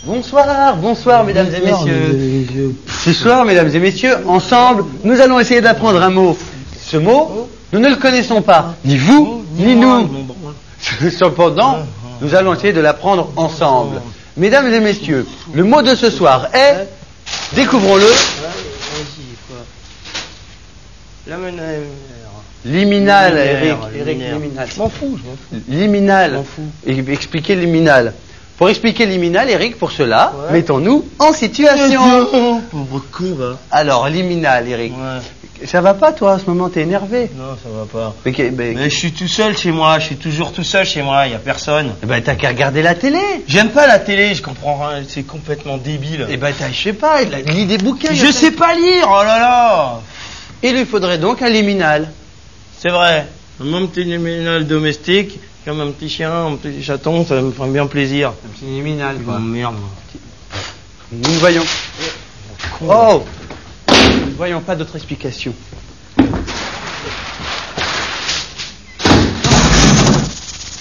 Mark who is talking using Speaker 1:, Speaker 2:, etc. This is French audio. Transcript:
Speaker 1: Bonsoir, bonsoir mesdames et messieurs. Ce soir, mesdames et messieurs, ensemble, nous allons essayer d'apprendre un mot. Ce mot, nous ne le connaissons pas, ni vous, ni nous. Cependant, nous allons essayer de l'apprendre ensemble. Mesdames et messieurs, le mot de ce soir est, découvrons-le, liminal, Eric, liminal.
Speaker 2: Je m'en fous.
Speaker 1: Liminal. Expliquez liminal. Pour expliquer liminal, Eric, pour cela, mettons-nous en situation.
Speaker 2: Pauvre con, va.
Speaker 1: Alors, liminal, Eric.
Speaker 2: Ouais.
Speaker 1: Ça va pas, toi, à ce moment, t'es énervé.
Speaker 2: Non, ça va pas.
Speaker 1: Mais
Speaker 2: je suis tout seul chez moi, je suis toujours tout seul chez moi, il y a personne.
Speaker 1: ben, t'as qu'à regarder la télé.
Speaker 2: J'aime pas la télé, je comprends rien, c'est complètement débile.
Speaker 1: Eh ben, je sais pas, lis des bouquins.
Speaker 2: Je sais pas lire, oh là là.
Speaker 1: Il lui faudrait donc un liminal.
Speaker 2: C'est vrai, mon petit liminal domestique, comme un petit chien, un petit chaton, ça me ferait bien plaisir.
Speaker 1: Un petit liminal, quoi.
Speaker 2: Oh merde.
Speaker 1: Nous ne voyons. Oh! Nous ne voyons pas d'autre explication.